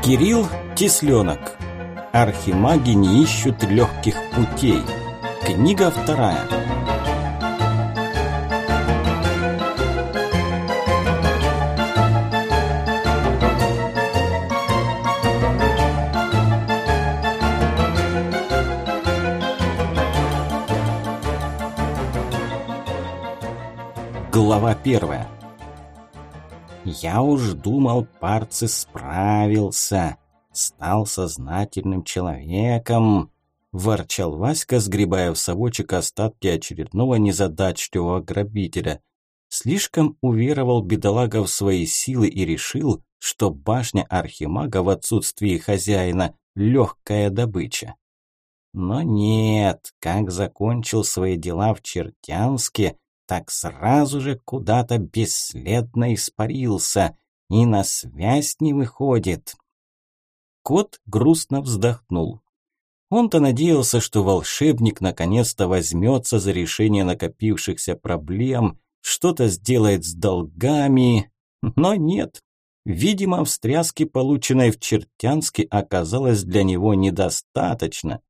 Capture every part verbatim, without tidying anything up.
Кирилл Тесленок. Архимаги не ищут легких путей. Книга вторая. Глава первая. Я уж думал, Парцис справился, стал сознательным человеком, ворчал Васька, сгребая в совочек остатки очередного незадачливого грабителя. Слишком уверовал бедолага в свои силы и решил, что башня архимага в отсутствии хозяина – легкая добыча. Но нет, как закончил свои дела в Чертянске, так сразу же куда-то бесследно испарился и на связь не выходит. Кот грустно вздохнул. Он-то надеялся, что волшебник наконец-то возьмется за решение накопившихся проблем, что-то сделает с долгами, но нет. Видимо, встряски, полученной в Чертянске, оказалось для него недостаточно.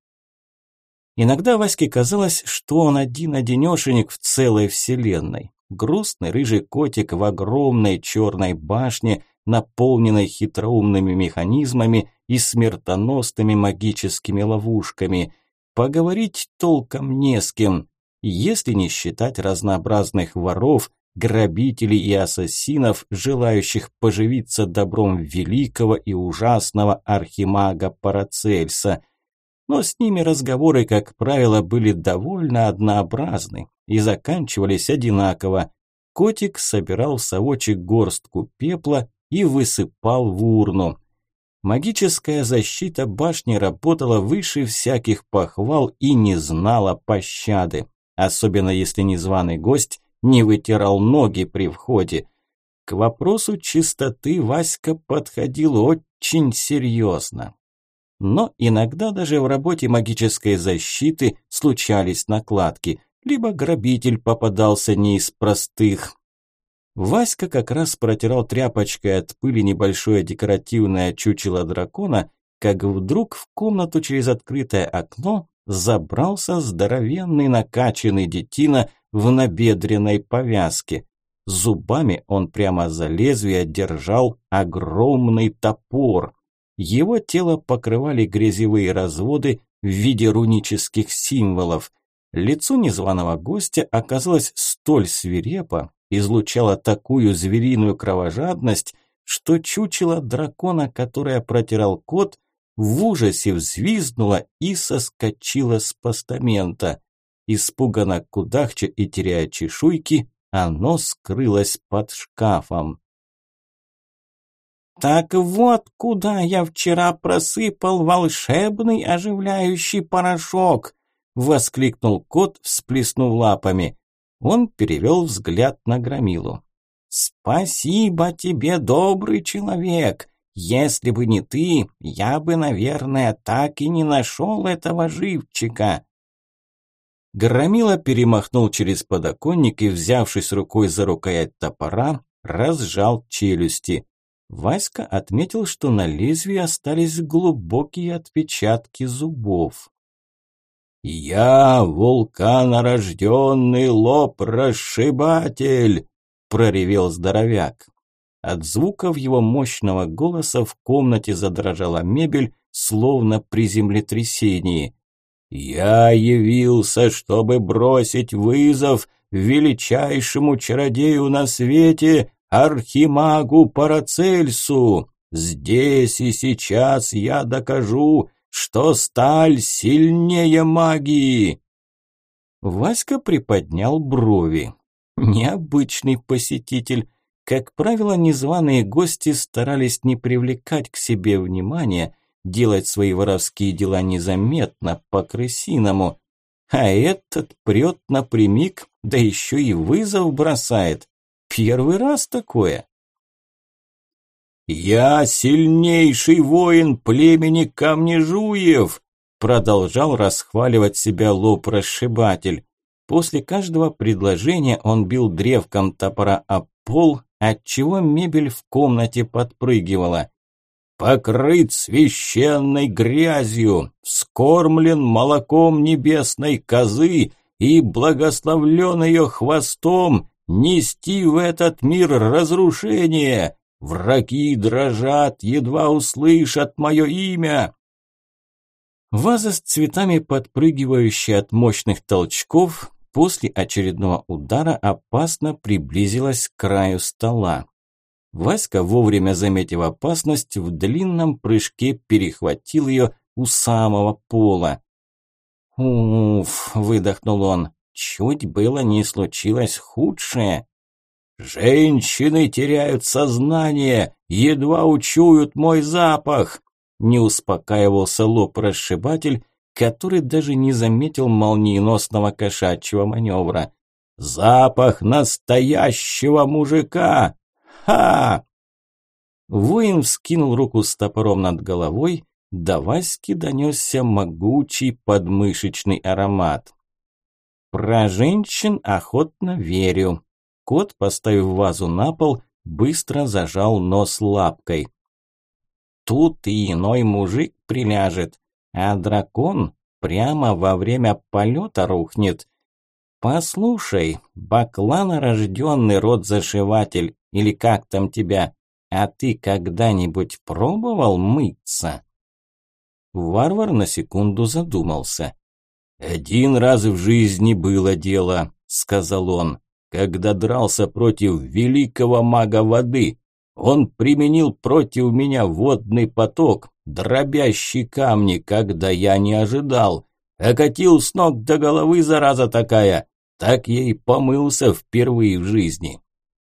Иногда Ваське казалось, что он один-одинешенек в целой вселенной. Грустный рыжий котик в огромной черной башне, наполненной хитроумными механизмами и смертоносными магическими ловушками. Поговорить толком не с кем, если не считать разнообразных воров, грабителей и ассасинов, желающих поживиться добром великого и ужасного архимага Парацельса. Но с ними разговоры, как правило, были довольно однообразны и заканчивались одинаково. Котик собирал в совочек горстку пепла и высыпал в урну. Магическая защита башни работала выше всяких похвал и не знала пощады, особенно если незваный гость не вытирал ноги при входе. К вопросу чистоты Васька подходил очень серьезно. Но иногда даже в работе магической защиты случались накладки, либо грабитель попадался не из простых. Васька как раз протирал тряпочкой от пыли небольшое декоративное чучело дракона, как вдруг в комнату через открытое окно забрался здоровенный накачанный детина в набедренной повязке. Зубами он прямо за лезвие держал огромный топор. Его тело покрывали грязевые разводы в виде рунических символов. Лицо незваного гостя оказалось столь свирепо, излучало такую звериную кровожадность, что чучело дракона, которое протирал кот, в ужасе взвизгнуло и соскочило с постамента. Испуганно кудахча и теряя чешуйки, оно скрылось под шкафом. «Так вот, куда я вчера просыпал волшебный оживляющий порошок!» – воскликнул кот, всплеснув лапами. Он перевел взгляд на Громилу. «Спасибо тебе, добрый человек! Если бы не ты, я бы, наверное, так и не нашел этого живчика!» Громила перемахнул через подоконник и, взявшись рукой за рукоять топора, разжал челюсти. Васька отметил, что на лезвии остались глубокие отпечатки зубов. «Я вулканорожденный лоб-расшибатель!» – проревел здоровяк. От звуков его мощного голоса в комнате задрожала мебель, словно при землетрясении. «Я явился, чтобы бросить вызов величайшему чародею на свете, архимагу Парацельсу. Здесь и сейчас я докажу, что сталь сильнее магии!» Васька приподнял брови. Необычный посетитель. Как правило, незваные гости старались не привлекать к себе внимания, делать свои воровские дела незаметно, по-крысиному. А этот прет напрямик, да еще и вызов бросает. Первый раз такое. «Я сильнейший воин племени Камнежуев!» продолжал расхваливать себя лоб-расшибатель. После каждого предложения он бил древком топора об пол, отчего мебель в комнате подпрыгивала. покрыт священной грязью, вскормлен молоком небесной козы и благословлен ее хвостом нести в этот мир разрушение. Враги дрожат, едва услышат мое имя». Ваза с цветами, подпрыгивающая от мощных толчков, после очередного удара опасно приблизилась к краю стола. Васька, вовремя заметив опасность, в длинном прыжке перехватил ее у самого пола. «Уф!» – выдохнул он. «Чуть было не случилось худшее». «Женщины теряют сознание, едва учуют мой запах!» – не успокаивался лоб-расшибатель, который даже не заметил молниеносного кошачьего маневра. «Запах настоящего мужика! Ха!» Воин вскинул руку с топором над головой, до Васьки донесся могучий подмышечный аромат. «Про женщин охотно верю». Кот, поставив вазу на пол, быстро зажал нос лапкой. «Тут и иной мужик приляжет, а дракон прямо во время полета рухнет. Послушай, бакланорожденный род-зашиватель, или как там тебя, а ты когда-нибудь пробовал мыться?» Варвар на секунду задумался. «Один раз в жизни было дело», – сказал он, – «когда дрался против великого мага воды. Он применил против меня водный поток, дробящий камни, когда я не ожидал. Окатил с ног до головы, зараза такая. Так я и помылся впервые в жизни».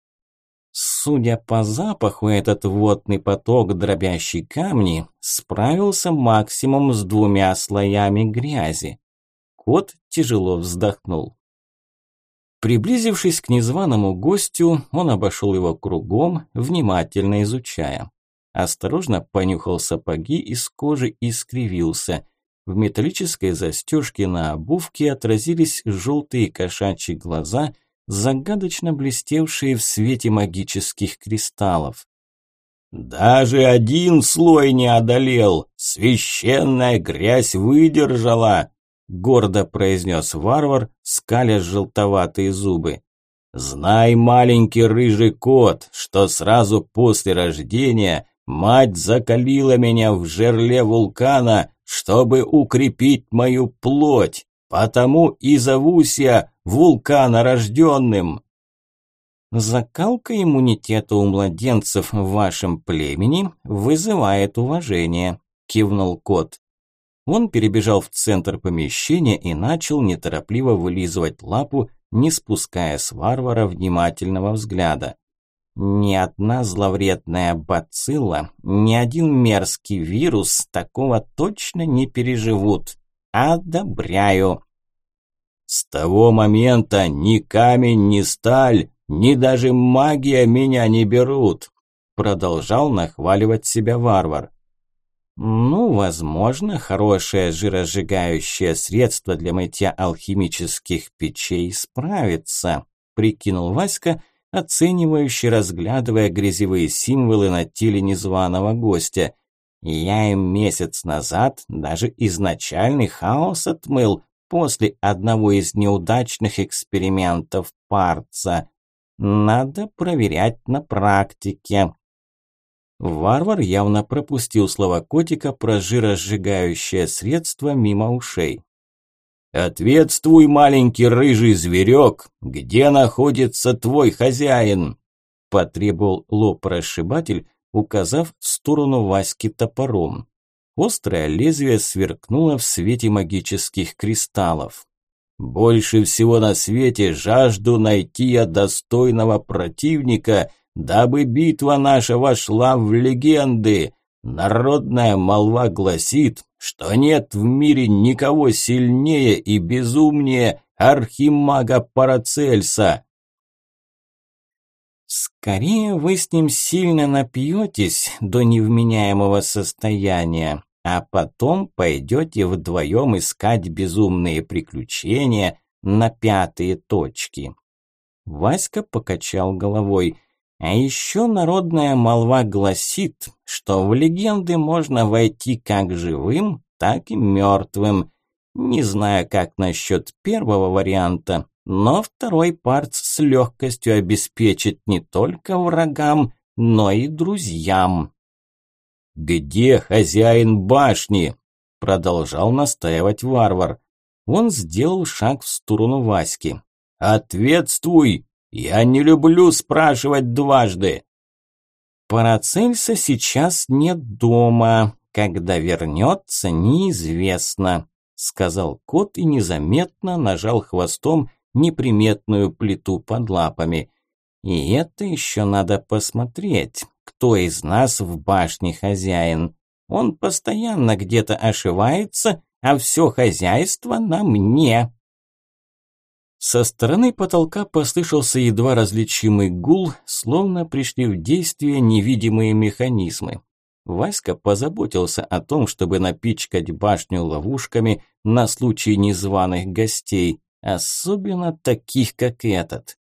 Судя по запаху, этот водный поток, дробящий камни, справился максимум с двумя слоями грязи. Кот тяжело вздохнул. Приблизившись к незваному гостю, он обошел его кругом, внимательно изучая. Осторожно понюхал сапоги из кожи и скривился. В металлической застежке на обувке отразились желтые кошачьи глаза, загадочно блестевшие в свете магических кристаллов. «Даже один слой не одолел! Священная грязь выдержала!» – гордо произнес варвар, скаля желтоватые зубы. «Знай, маленький рыжий кот, что сразу после рождения мать закалила меня в жерле вулкана, чтобы укрепить мою плоть, потому и зовусь я вулканорожденным». «Закалка иммунитета у младенцев в вашем племени вызывает уважение», – кивнул кот. Он перебежал в центр помещения и начал неторопливо вылизывать лапу, не спуская с варвара внимательного взгляда. Ни одна зловредная бацилла, ни один мерзкий вирус такого точно не переживут. Одобряю. «С того момента ни камень, ни сталь, ни даже магия меня не берут», продолжал нахваливать себя варвар. «Ну, возможно, хорошее жиросжигающее средство для мытья алхимических печей справится», прикинул Васька, оценивающе разглядывая грязевые символы на теле незваного гостя. «Я им месяц назад даже изначальный хаос отмыл после одного из неудачных экспериментов парца. Надо проверять на практике». Варвар явно пропустил слова котика про жиросжигающее средство мимо ушей. «Ответствуй, маленький рыжий зверек, где находится твой хозяин?» – потребовал лоб-расшибатель, указав в сторону Васьки топором. Острое лезвие сверкнуло в свете магических кристаллов. «Больше всего на свете жажду найти я достойного противника, дабы битва наша вошла в легенды. Народная молва гласит, что нет в мире никого сильнее и безумнее архимага Парацельса». «Скорее вы с ним сильно напьетесь до невменяемого состояния, а потом пойдете вдвоем искать безумные приключения на пятые точки». Васька покачал головой. «А еще народная молва гласит, что в легенды можно войти как живым, так и мертвым. Не знаю, как насчет первого варианта, но второй парц с легкостью обеспечит не только врагам, но и друзьям. «Где хозяин башни?» – продолжал настаивать варвар. Он сделал шаг в сторону Васьки. «Ответствуй! Я не люблю спрашивать дважды!» «Парацельса сейчас нет дома. Когда вернется, неизвестно», – сказал кот и незаметно нажал хвостом неприметную плиту под лапами. «И это еще надо посмотреть, кто из нас в башне хозяин. Он постоянно где-то ошивается, а все хозяйство на мне». Со стороны потолка послышался едва различимый гул, словно пришли в действие невидимые механизмы. Васька позаботился о том, чтобы напичкать башню ловушками на случай незваных гостей, особенно таких, как этот.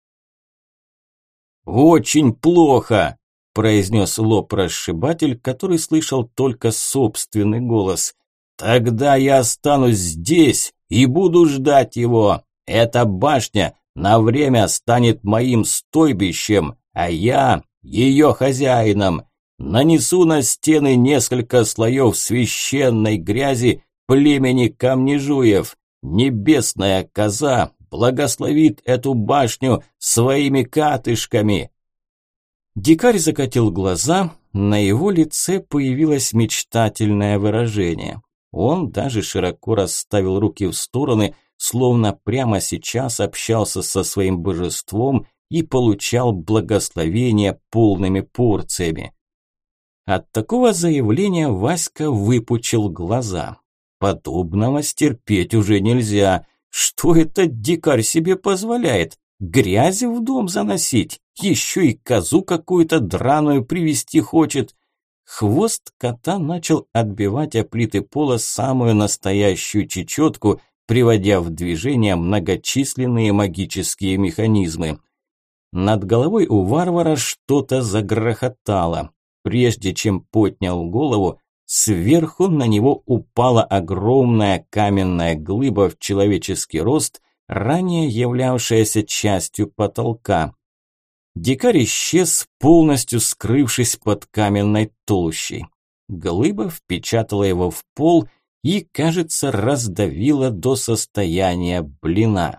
«Очень плохо!» – произнес лоб-расшибатель, который слышал только собственный голос. «Тогда я останусь здесь и буду ждать его. Эта башня на время станет моим стойбищем, а я ее хозяином. Нанесу на стены несколько слоев священной грязи племени Камнежуев. Небесная коза благословит эту башню своими катышками». Дикарь закатил глаза, на его лице появилось мечтательное выражение. Он даже широко расставил руки в стороны, словно прямо сейчас общался со своим божеством и получал благословение полными порциями. От такого заявления Васька выпучил глаза. Подобного стерпеть уже нельзя. Что этот дикарь себе позволяет? Грязи в дом заносить? Еще и козу какую-то драную привести хочет. Хвост кота начал отбивать о плиты пола самую настоящую чечетку, приводя в движение многочисленные магические механизмы. Над головой у варвара что-то загрохотало. Прежде чем поднял голову, сверху на него упала огромная каменная глыба в человеческий рост, ранее являвшаяся частью потолка. Дикарь исчез, полностью скрывшись под каменной толщей. Глыба впечатала его в пол и, кажется, раздавила до состояния блина.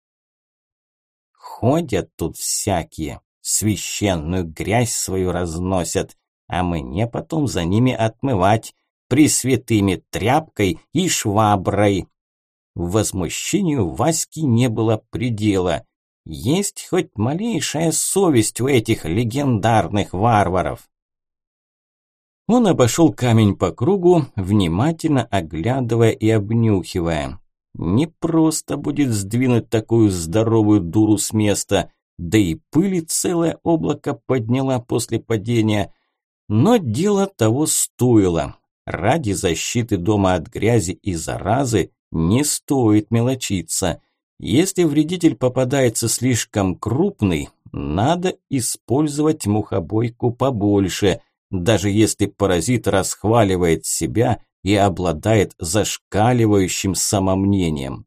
Ходят тут всякие, священную грязь свою разносят, а мне потом за ними отмывать пресвятыми тряпкой и шваброй. Возмущению Васьки не было предела. Есть хоть малейшая совесть у этих легендарных варваров. Он обошел камень по кругу, внимательно оглядывая и обнюхивая. Не просто будет сдвинуть такую здоровую дуру с места, да и пыли целое облако подняла после падения. Но дело того стоило. Ради защиты дома от грязи и заразы не стоит мелочиться. Если вредитель попадается слишком крупный, надо использовать мухобойку побольше, даже если паразит расхваливает себя и обладает зашкаливающим самомнением.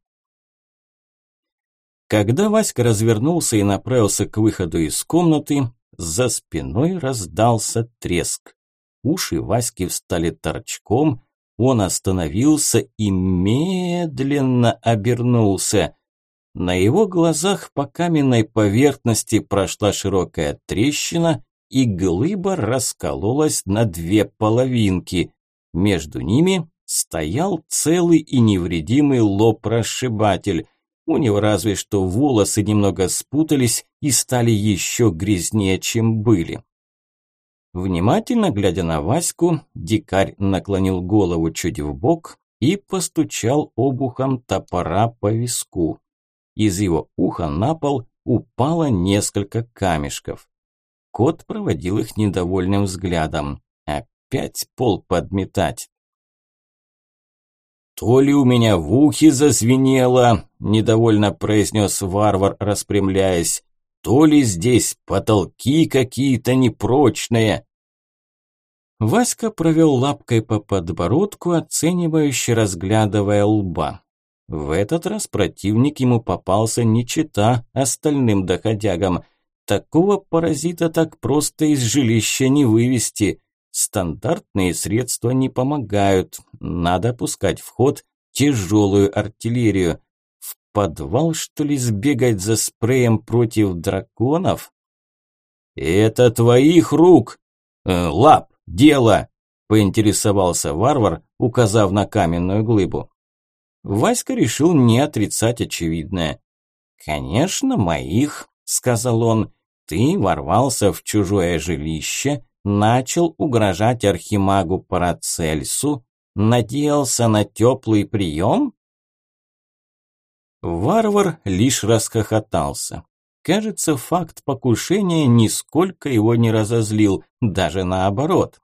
Когда Васька развернулся и направился к выходу из комнаты, за спиной раздался треск. Уши Васьки встали торчком, он остановился и медленно обернулся. На его глазах по каменной поверхности прошла широкая трещина, и глыба раскололась на две половинки. Между ними стоял целый и невредимый лоб-расшибатель. У него разве что волосы немного спутались и стали еще грязнее, чем были. Внимательно глядя на Ваську, дикарь наклонил голову чуть вбок и постучал обухом топора по виску. Из его уха на пол упало несколько камешков. Кот проводил их недовольным взглядом. Опять пол подметать. «То ли у меня в ухе зазвенело», – недовольно произнес варвар, распрямляясь, – «то ли здесь потолки какие-то непрочные». Васька провел лапкой по подбородку, оценивающе разглядывая лба. В этот раз противник ему попался не чета остальным доходягам. Такого паразита так просто из жилища не вывести. Стандартные средства не помогают. Надо пускать в ход тяжелую артиллерию. В подвал, что ли, сбегать за спреем против драконов? «Это твоих рук! Э, лап, дело!» – поинтересовался варвар, указав на каменную глыбу. Васька решил не отрицать очевидное. «Конечно, моих», – сказал он. «Ты ворвался в чужое жилище, начал угрожать архимагу Парацельсу, надеялся на теплый прием?» Варвар лишь расхохотался. Кажется, факт покушения нисколько его не разозлил, даже наоборот.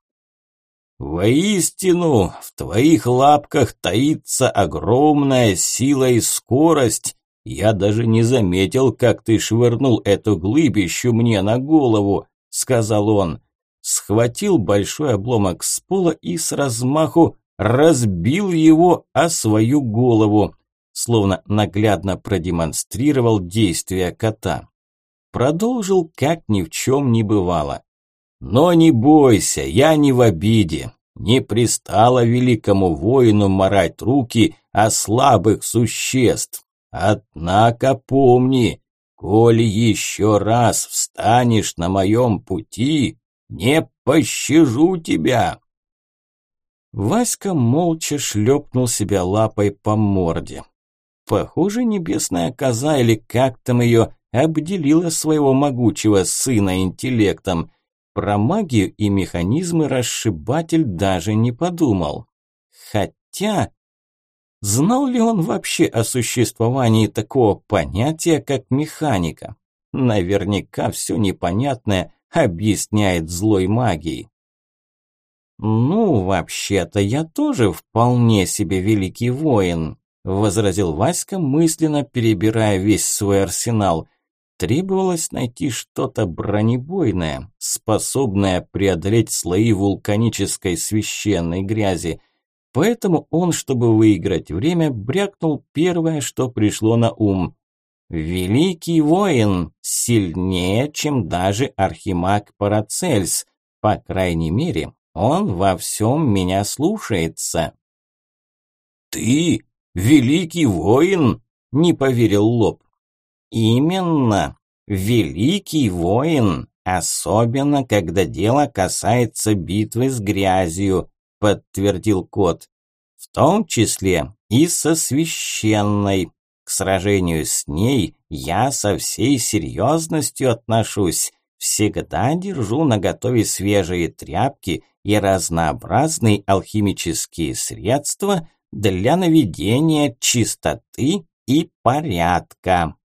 «Воистину, в твоих лапках таится огромная сила и скорость. Я даже не заметил, как ты швырнул эту глыбищу мне на голову», – сказал он. Схватил большой обломок с пола и с размаху разбил его о свою голову, словно наглядно продемонстрировал действия кота. Продолжил, как ни в чем не бывало. «Но не бойся, я не в обиде. Не пристало великому воину марать руки о слабых существ. Однако помни, коли еще раз встанешь на моем пути, не пощажу тебя». Васька молча шлепнул себя лапой по морде. Похоже, небесная коза, или как там ее, обделила своего могучего сына интеллектом. Про магию и механизмы расшибатель даже не подумал. Хотя, знал ли он вообще о существовании такого понятия, как механика? Наверняка все непонятное объясняет злой магией. «Ну, вообще-то я тоже вполне себе великий воин», – возразил Васька, мысленно перебирая весь свой арсенал. Требовалось найти что-то бронебойное, способное преодолеть слои вулканической священной грязи. Поэтому он, чтобы выиграть время, брякнул первое, что пришло на ум. «Великий воин, сильнее, чем даже архимаг Парацельс. По крайней мере, он во всем меня слушается». «Ты великий воин?» – не поверил Лоб. «Именно, великий воин, особенно когда дело касается битвы с грязью», – подтвердил кот. «В том числе и со священной. К сражению с ней я со всей серьезностью отношусь. Всегда держу наготове свежие тряпки и разнообразные алхимические средства для наведения чистоты и порядка».